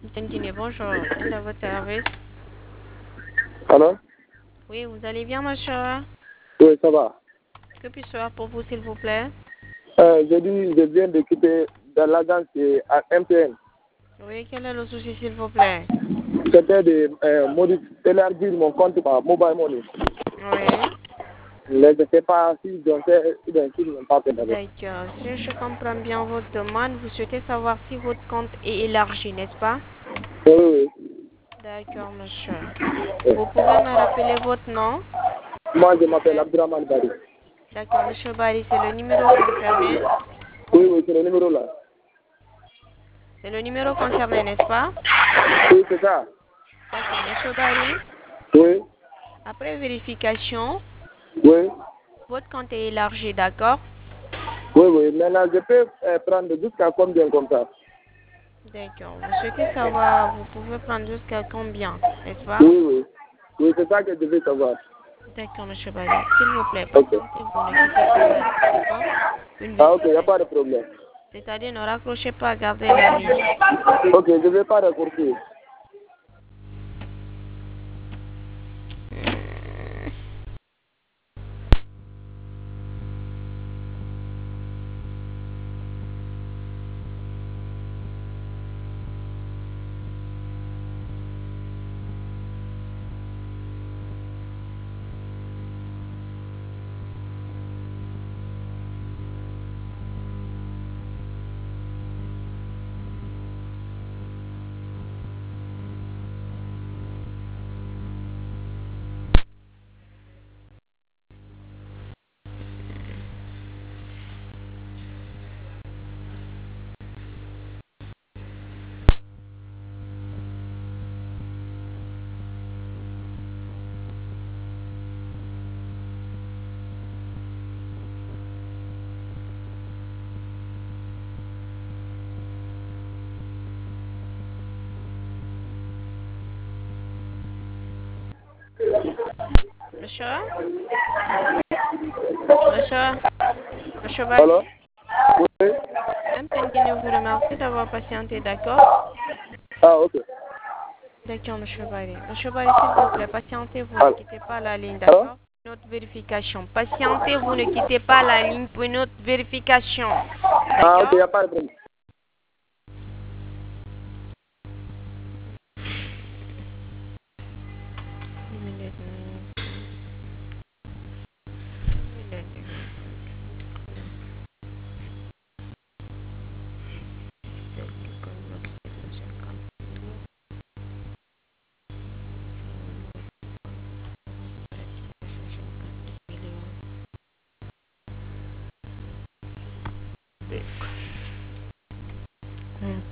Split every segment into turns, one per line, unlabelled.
Guinée, bonjour. Quel est votre service?
Alors?
Oui, vous allez bien, ma chère?
Oui, ça va.
Que puis-je faire pour vous, s'il vous plaît?
Je viens de quitter dans l'agence à MTN.
Oui, quel est le souci, s'il vous plaît?
C'était de élargir mon compte par Mobile Money.
Oui.
Mais je ne sais pas si je sais si je n'ai pas fait d'abord.
D'accord. Si je comprends bien votre demande, vous souhaitez savoir si votre compte est élargi, n'est-ce pas?
Oui, oui.
D'accord, monsieur.
Oui.
Vous pouvez me rappeler votre nom,
Moi, je
s'il vous
m'appelle
plaît?
Abdurrahman Bari.
D'accord, monsieur Barry, c'est le numéro concerné.
Oui, oui, c'est le numéro là.
C'est le numéro concerné, n'est-ce pas?
Oui, c'est ça.
D'accord, monsieur Barry.
Oui,
Après vérification,
oui.
votre compte est élargi, d'accord?
Oui, oui. Maintenant, je peux prendre jusqu'à combien comme ça?
D'accord. Vous souhaitez savoir, vous pouvez prendre jusqu'à combien, n'est-ce pas?
Oui, oui. Oui, c'est ça que je veux savoir.
D'accord, monsieur Barry. S'il vous plaît,
Ok.
patientez-vous, ne quittez pas la ligne, d'accord? Une
Ah, ok, il n'y a pas de
vérification.
problème.
C'est-à-dire, ne raccrochez pas, gardez la ligne.
Ok, je ne vais pas raccourcir.
Monsieur? Monsieur? Monsieur
Alors?
Barry?
Oui.
MTN Guinée vous remercie d'avoir patienté, d'accord?
Ah, ok.
D'accord, monsieur Barry. Monsieur Barry, s'il vous plaît, patientez-vous, ne
Ah,
quittez pas la ligne,
alors?
d'accord? Une autre vérification. Patientez-vous, ne quittez pas la ligne pour une autre vérification.
Ah, ok, il n'y
D'accord?
a pas de problème.
Une minute, une minute. Hmm.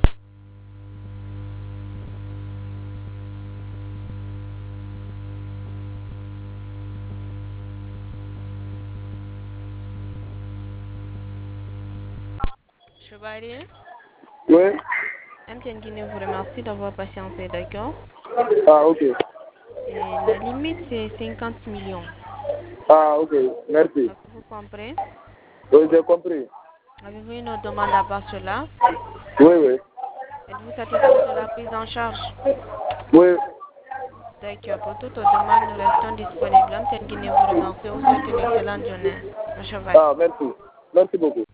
Monsieur Barry,
Oui.
MTN Guinée vous remercie d'avoir patienté, d'accord?
Ah, ok.
Et la limite, c'est 50 millions.
Ah, ok. Merci.
Avez-vous compris?
Oui, j'ai compris.
Avez-vous une autre demande à part cela?
Oui, oui.
Êtes-vous satisfait de la prise en charge?
Oui.
D'accord. Pour toute autre demande, nous restons disponibles. MTN Guinée vous remercie. Vous souhaite une excellente journée. Monsieur Barry.
Ah, merci. Merci beaucoup.